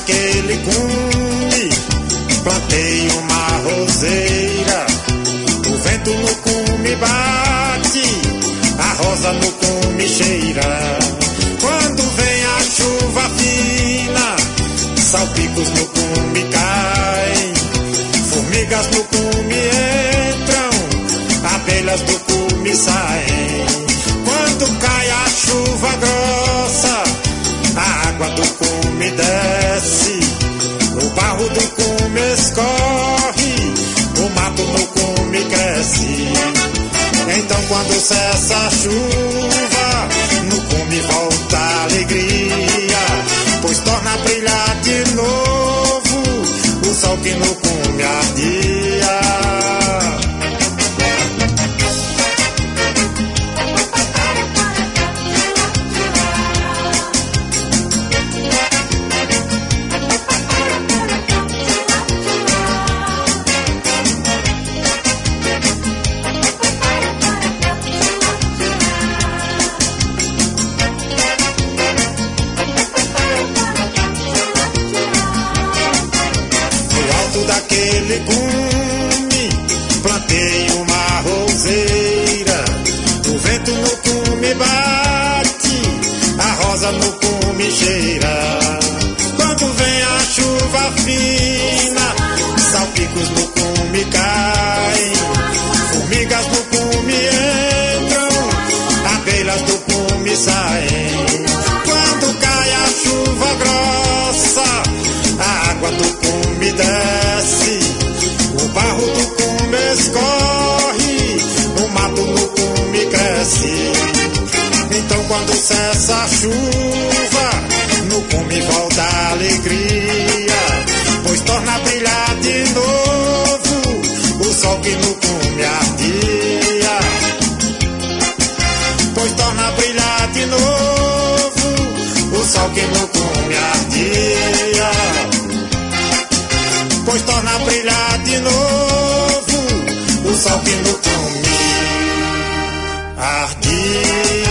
daquele cume, plantei uma roseira. O vento no cume bate, a rosa no cume cheira. Quando vem a chuva fina, salpicos no cume caem, formigas no cume entram, abelhas do cume saem. Quando cai a chuva grossa, a água do cume desce, o barro do cume escorre, o mato no cume cresce. Então quando cessa a chuva, no cume volta a alegria, pois torna a brilhar de novo o sol que no cume ardia. Daquele cume, plantei uma roseira. O vento no cume bate, a rosa no cume cheira. Quando vem a chuva fina, salpicos no cume caem, formigas no cume entram, abelhas do cume saem. Quando cai a chuva grossa, a água do cume desce, o barro do cume escorre, o mato no cume cresce. Então quando cessa a chuva, no cume volta a alegria, pois torna a brilhar de novo o sol que no cume ardia. Pois torna a brilhar de novo o sol que no cume ardia. Pois torna a brilhar de novo o sol que no cume ardia.